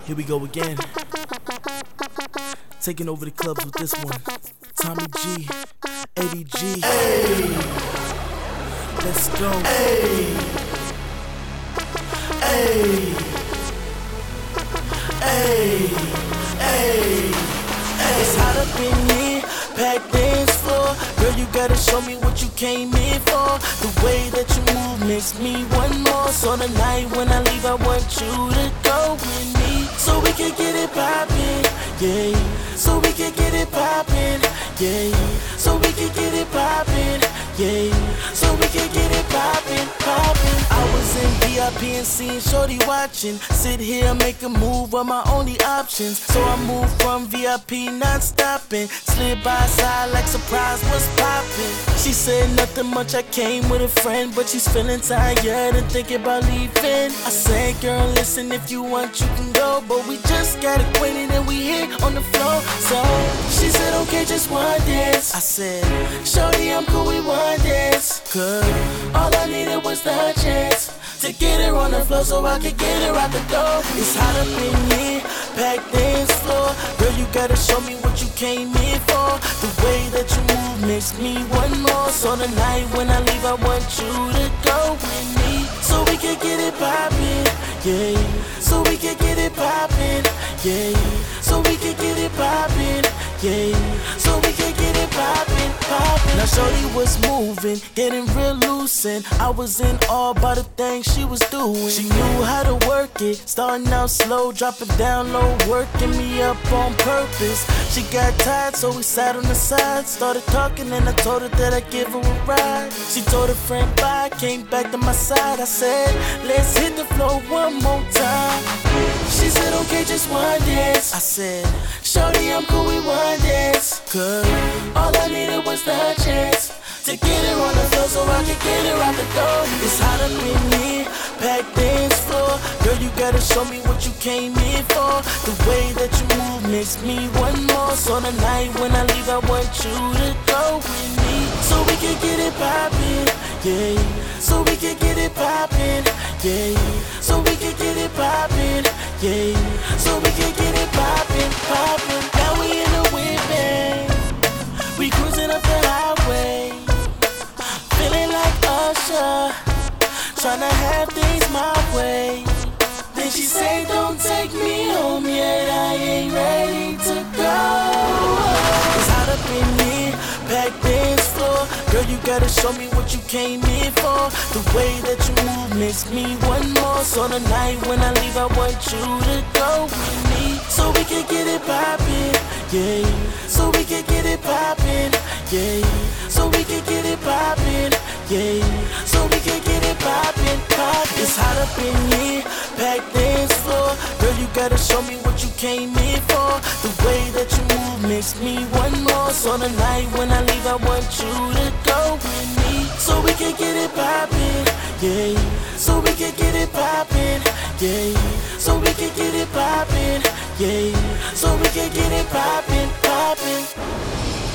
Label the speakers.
Speaker 1: Here we go again. Taking over the clubs with this one. Tommy G, Eddie G. Hey, let's go. Hey, hey, hey, hey. It's hot up in here, packed dance floor. Girl, you gotta show me what you came in for. The way that you move makes me want more. So tonight when I leave, I want you to go with me, so we can get it poppin', yeah. So we can get it poppin', yeah. So we can get it poppin', yeah. So we can get it poppin', poppin'. I was in VIP and seeing shorty watching. Sit here, make a move, were my only options. So I moved from VIP, not stopping. Slid by side like surprise, what's poppin'? She said nothing much, I came with a friend, but she's feeling tired and thinking about leaving. I said, girl, listen, if you want, you can go, but we just got acquainted and we hit on the floor. So she said, okay, just one dance. I said, shorty, I'm cool, we one dance. Cause all I needed was the chance to get her on the floor so I could get her out the door. It's hot up in here, packed dance floor. Girl, you gotta show me what you came in for. The way that you move makes me want more. So tonight when I leave, I want you to go with me, so we can get it poppin', yeah. So we can get it poppin', yeah. So we can get it poppin', yeah. So we can get it poppin', poppin'. Now shorty was moving, getting real loose, and I was in awe by the things she was doing. She knew how to work it, starting out slow, dropping down low, working me up on purpose. She got tired, so we sat on the side, started talking, and I told her that I'd give her a ride. She told her friend bye, came back to my side. I said, let's hit the floor one more time. She said, okay, just one dance. I said, shorty, I'm cool, we one dance. Cause all I needed was the chance to get her on the floor so I could get her out the door. It's hot up in here, packed dance floor. Girl, you gotta show me what you came in for. The way that you move makes me want more. So tonight when I leave, I want you to go with me, so we can get it poppin', yeah. So we can get it poppin', yeah. So we can get it poppin', yeah. So we can get it poppin', poppin'. Now we in the whip, we cruising up the highway, feeling like Usher, tryna have things my way. Then she say, don't take me home yet, I ain't ready to go. It's hot up in here, packed dance floor. Girl, you gotta show me what you came in for. The way that you move makes me want more. So tonight when I leave, I want you to go with me, so we can get it poppin', yeah. So we can get it poppin', yeah. So we can get it poppin', yeah. So we can get it poppin', poppin'. It's hot up in here, packed dance floor. Girl, you gotta show me what you came in for. The way that you move makes me want more. So tonight when I leave, I want you to go with me, so we can get it poppin', yeah. So we can get it poppin', yeah. So we can get it poppin', yeah. So we can get it poppin', poppin'.